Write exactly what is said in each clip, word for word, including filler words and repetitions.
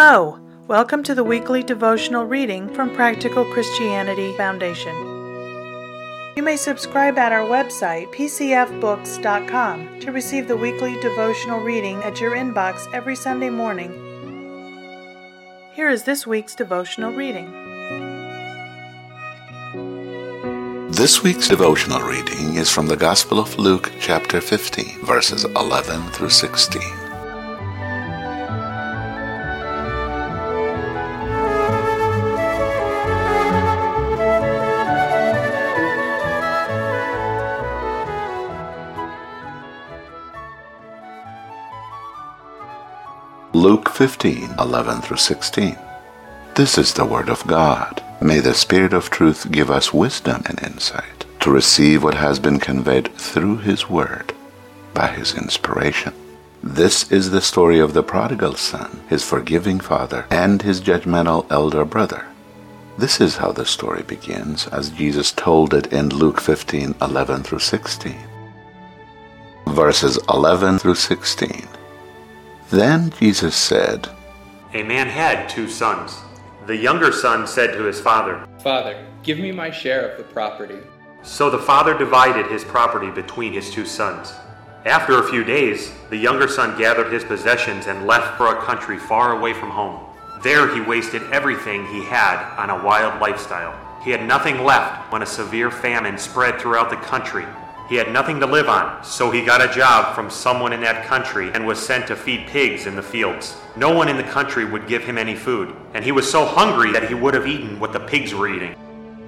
Hello! Welcome to the weekly devotional reading from Practical Christianity Foundation. You may subscribe at our website, p c f books dot com, to receive the weekly devotional reading at your inbox every Sunday morning. Here is this week's devotional reading. This week's devotional reading is from the Gospel of Luke, chapter fifteen, verses eleven through sixteen. Luke fifteen, eleven through sixteen. This is the word of God. May the Spirit of truth give us wisdom and insight to receive what has been conveyed through His word by His inspiration. This is the story of the prodigal son, his forgiving father, and his judgmental elder brother. This is how the story begins, as Jesus told it in Luke fifteen, eleven through sixteen. Verses eleven through sixteen. Then Jesus said, A man had two sons. The younger son said to his father, Father, give me my share of the property. So the father divided his property between his two sons. After a few days, the younger son gathered his possessions and left for a country far away from home. There he wasted everything he had on a wild lifestyle. He had nothing left when a severe famine spread throughout the country. He had nothing to live on, so he got a job from someone in that country and was sent to feed pigs in the fields. No one in the country would give him any food, and he was so hungry that he would have eaten what the pigs were eating.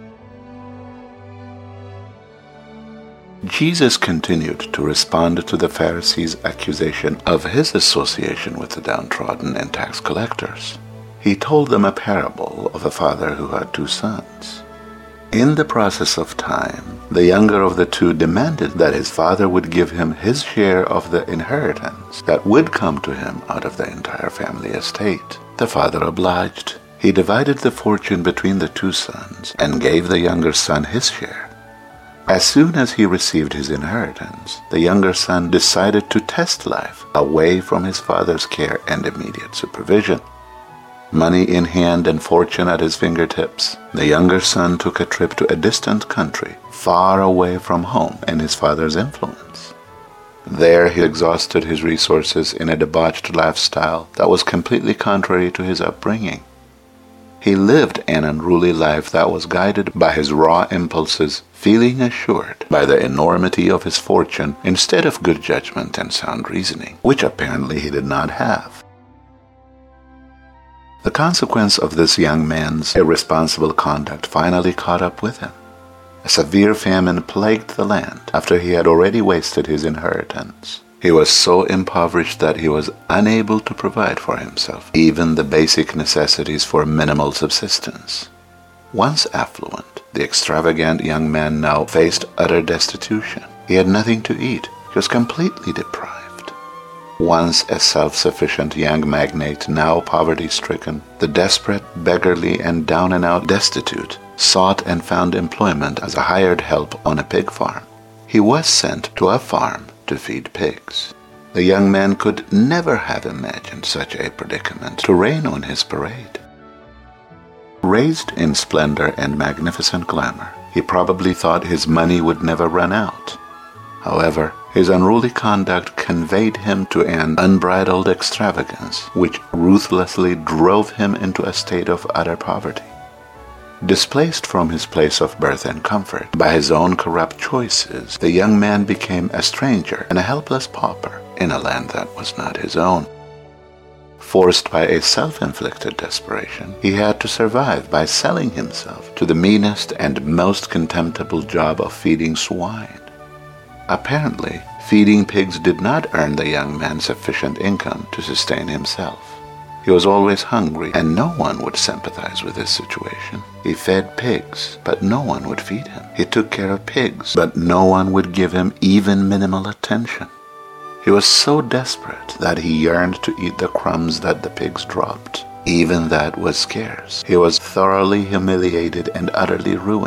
Jesus continued to respond to the Pharisees' accusation of his association with the downtrodden and tax collectors. He told them a parable of a father who had two sons. In the process of time, the younger of the two demanded that his father would give him his share of the inheritance that would come to him out of the entire family estate. The father obliged. He divided the fortune between the two sons and gave the younger son his share. As soon as he received his inheritance, the younger son decided to test life away from his father's care and immediate supervision. Money in hand and fortune at his fingertips, the younger son took a trip to a distant country, far away from home and his father's influence. There he exhausted his resources in a debauched lifestyle that was completely contrary to his upbringing. He lived an unruly life that was guided by his raw impulses, feeling assured by the enormity of his fortune instead of good judgment and sound reasoning, which apparently he did not have. The consequence of this young man's irresponsible conduct finally caught up with him. A severe famine plagued the land after he had already wasted his inheritance. He was so impoverished that he was unable to provide for himself even the basic necessities for minimal subsistence. Once affluent, the extravagant young man now faced utter destitution. He had nothing to eat. He was completely deprived. Once a self-sufficient young magnate, now poverty-stricken, the desperate, beggarly, and down-and-out destitute sought and found employment as a hired help on a pig farm. He was sent to a farm to feed pigs. The young man could never have imagined such a predicament to rain on his parade. Raised in splendor and magnificent glamour, he probably thought his money would never run out. However, his unruly conduct conveyed him to an unbridled extravagance, which ruthlessly drove him into a state of utter poverty. Displaced from his place of birth and comfort by his own corrupt choices, the young man became a stranger and a helpless pauper in a land that was not his own. Forced by a self-inflicted desperation, he had to survive by selling himself to the meanest and most contemptible job of feeding swine. Apparently, feeding pigs did not earn the young man sufficient income to sustain himself. He was always hungry, and no one would sympathize with his situation. He fed pigs, but no one would feed him. He took care of pigs, but no one would give him even minimal attention. He was so desperate that he yearned to eat the crumbs that the pigs dropped. Even that was scarce. He was thoroughly humiliated and utterly ruined.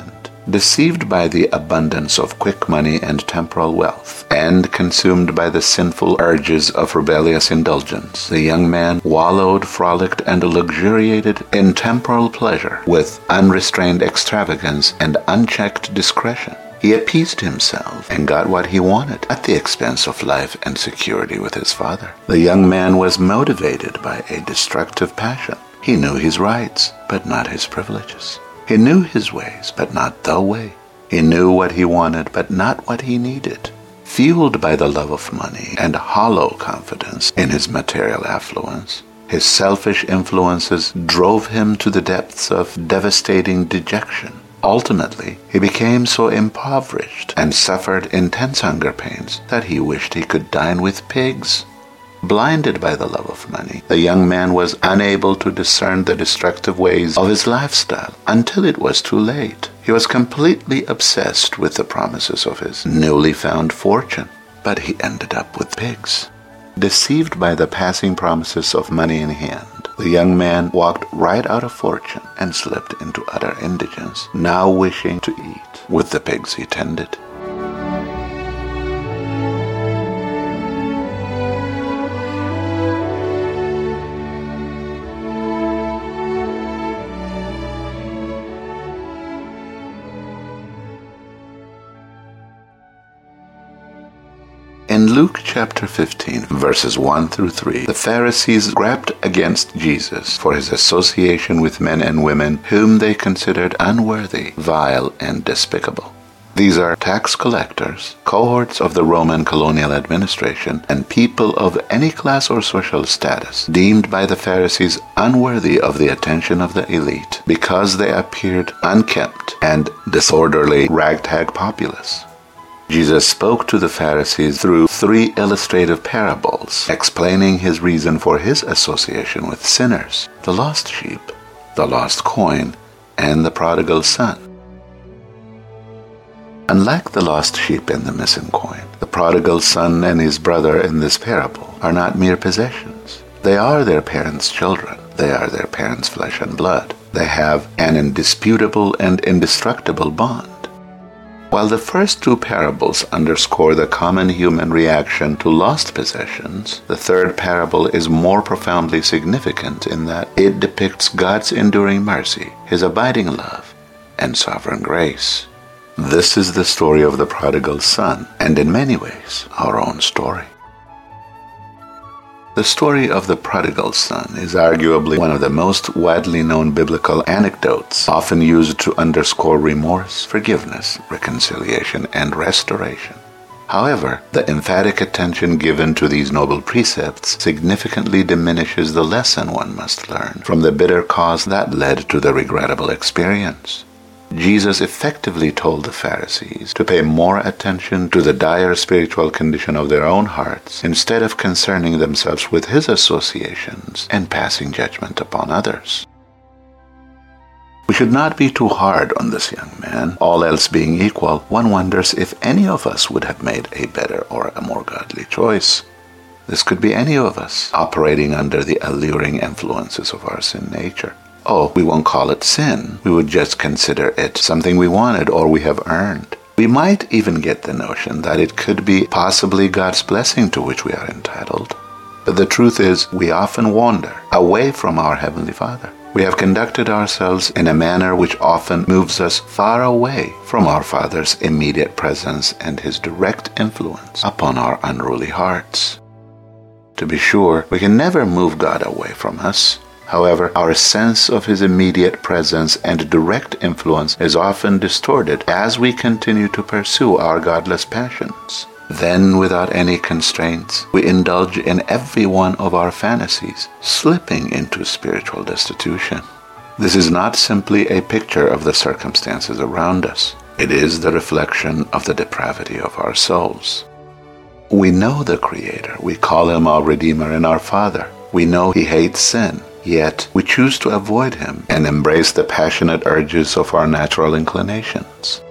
Deceived by the abundance of quick money and temporal wealth, and consumed by the sinful urges of rebellious indulgence, the young man wallowed, frolicked, and luxuriated in temporal pleasure with unrestrained extravagance and unchecked discretion. He appeased himself and got what he wanted at the expense of life and security with his father. The young man was motivated by a destructive passion. He knew his rights, but not his privileges. He knew his ways, but not the way. He knew what he wanted, but not what he needed. Fueled by the love of money and hollow confidence in his material affluence, his selfish influences drove him to the depths of devastating dejection. Ultimately, he became so impoverished and suffered intense hunger pains that he wished he could dine with pigs. Blinded by the love of money, the young man was unable to discern the destructive ways of his lifestyle until it was too late. He was completely obsessed with the promises of his newly found fortune, but he ended up with pigs. Deceived by the passing promises of money in hand, the young man walked right out of fortune and slipped into utter indigence, now wishing to eat with the pigs he tended. In Luke chapter fifteen, verses one through three, the Pharisees rapped against Jesus for his association with men and women whom they considered unworthy, vile, and despicable. These are tax collectors, cohorts of the Roman colonial administration, and people of any class or social status, deemed by the Pharisees unworthy of the attention of the elite because they appeared unkempt and disorderly ragtag populace. Jesus spoke to the Pharisees through three illustrative parables, explaining his reason for his association with sinners: the lost sheep, the lost coin, and the prodigal son. Unlike the lost sheep and the missing coin, the prodigal son and his brother in this parable are not mere possessions. They are their parents' children. They are their parents' flesh and blood. They have an indisputable and indestructible bond. While the first two parables underscore the common human reaction to lost possessions, the third parable is more profoundly significant in that it depicts God's enduring mercy, his abiding love, and sovereign grace. This is the story of the prodigal son, and in many ways, our own story. The story of the prodigal son is arguably one of the most widely known biblical anecdotes, often used to underscore remorse, forgiveness, reconciliation, and restoration. However, the emphatic attention given to these noble precepts significantly diminishes the lesson one must learn from the bitter cause that led to the regrettable experience. Jesus effectively told the Pharisees to pay more attention to the dire spiritual condition of their own hearts instead of concerning themselves with his associations and passing judgment upon others. We should not be too hard on this young man. All else being equal, one wonders if any of us would have made a better or a more godly choice. This could be any of us operating under the alluring influences of our sin nature. Oh, we won't call it sin. We would just consider it something we wanted or we have earned. We might even get the notion that it could be possibly God's blessing to which we are entitled. But the truth is, we often wander away from our Heavenly Father. We have conducted ourselves in a manner which often moves us far away from our Father's immediate presence and his direct influence upon our unruly hearts. To be sure, we can never move God away from us. However, our sense of his immediate presence and direct influence is often distorted as we continue to pursue our godless passions. Then, without any constraints, we indulge in every one of our fantasies, slipping into spiritual destitution. This is not simply a picture of the circumstances around us. It is the reflection of the depravity of our souls. We know the Creator. We call him our Redeemer and our Father. We know he hates sin. Yet we choose to avoid him and embrace the passionate urges of our natural inclinations.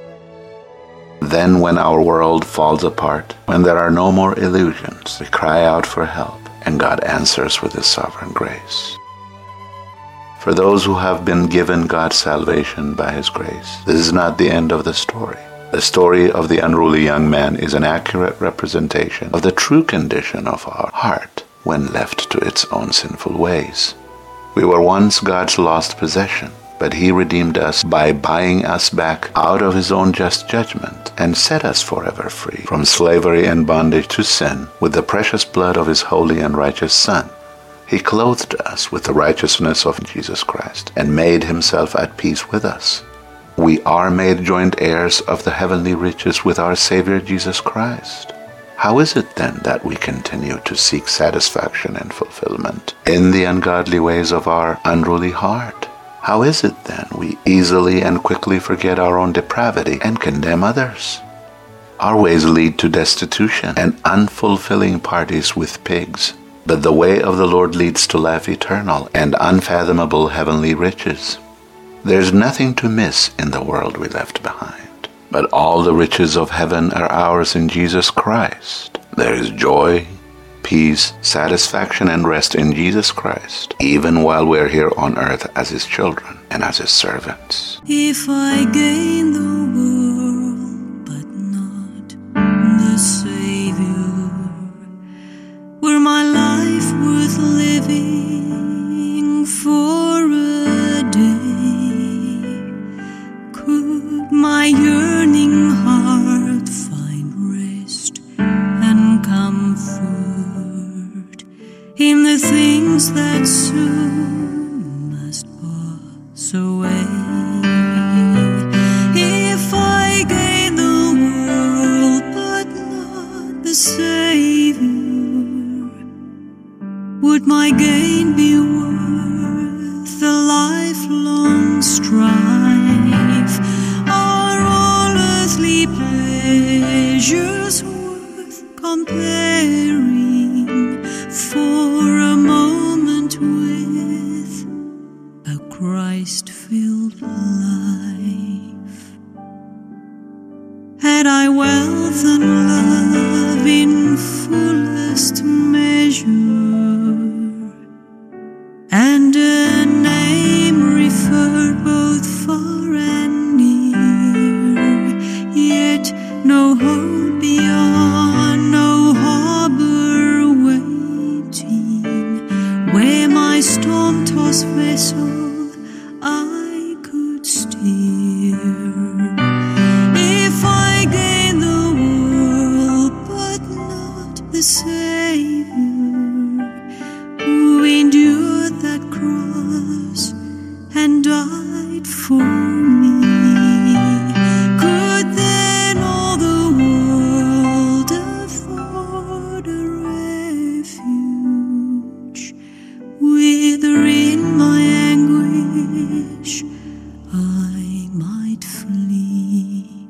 Then when our world falls apart, when there are no more illusions, we cry out for help, and God answers with his sovereign grace. For those who have been given God's salvation by His grace, this is not the end of the story. The story of the unruly young man is an accurate representation of the true condition of our heart when left to its own sinful ways. We were once God's lost possession, but He redeemed us by buying us back out of His own just judgment and set us forever free from slavery and bondage to sin with the precious blood of His holy and righteous Son. He clothed us with the righteousness of Jesus Christ and made Himself at peace with us. We are made joint heirs of the heavenly riches with our Savior Jesus Christ. How is it then that we continue to seek satisfaction and fulfillment in the ungodly ways of our unruly heart? How is it then we easily and quickly forget our own depravity and condemn others? Our ways lead to destitution and unfulfilling parties with pigs. But the way of the Lord leads to life eternal and unfathomable heavenly riches. There's nothing to miss in the world we left behind, but all the riches of heaven are ours in Jesus Christ. There is joy, peace, satisfaction, and rest in Jesus Christ, even while we're here on earth as His children and as His servants. If I gain the world, but not the Savior, were my life worth living for a day? Could my yearning heart find rest and comfort in the things that soon must pass away? If I gain the world but not the Savior, would my gain be worth the lifelong strife? Are all earthly pleasures worth comparing for a moment with a Christ-filled life? Had I wealth and love in fullest measure, and a name referred both far and near, yet no hope beyond, no harbor waiting, where my storm-tossed vessel I could steer. If I gain the world but not the Savior, who endured that cross and died for me, could then all the world afford a refuge wherein my anguish I might flee?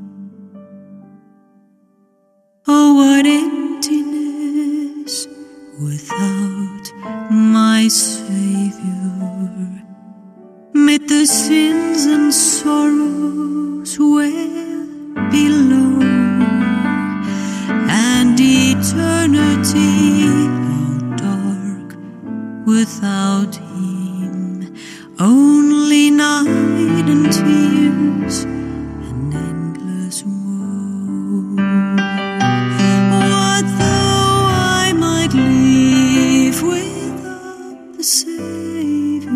Oh, what emptiness without my Savior, mid the sins and sorrows where below, and eternity how dark without Him, only night and tears and endless woe. What though I might live without the Savior,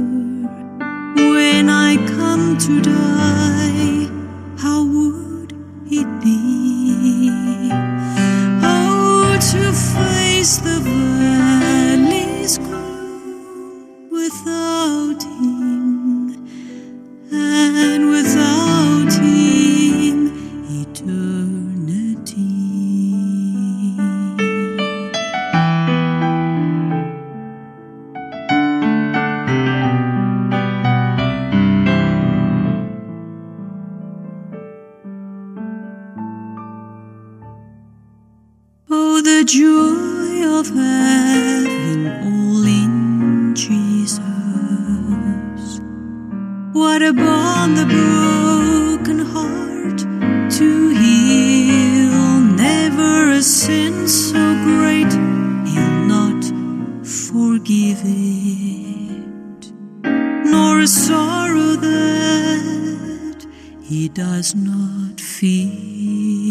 when I come to die, how would it be? Oh, to face the valley's gloom without Him, and without Him eternity. Oh, the joy of having all in Jesus. What a bond the broken heart to heal. Never a sin so great He'll not forgive it. he does not fear.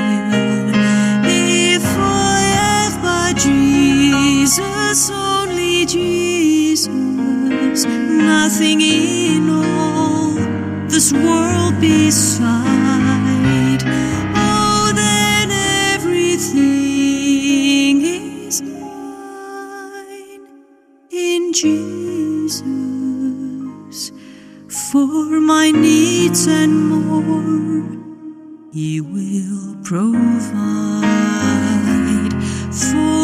If I have but Jesus, only Jesus, nothing in all this world beside, oh, then everything is mine in Jesus. For my needs and more, he will provide. For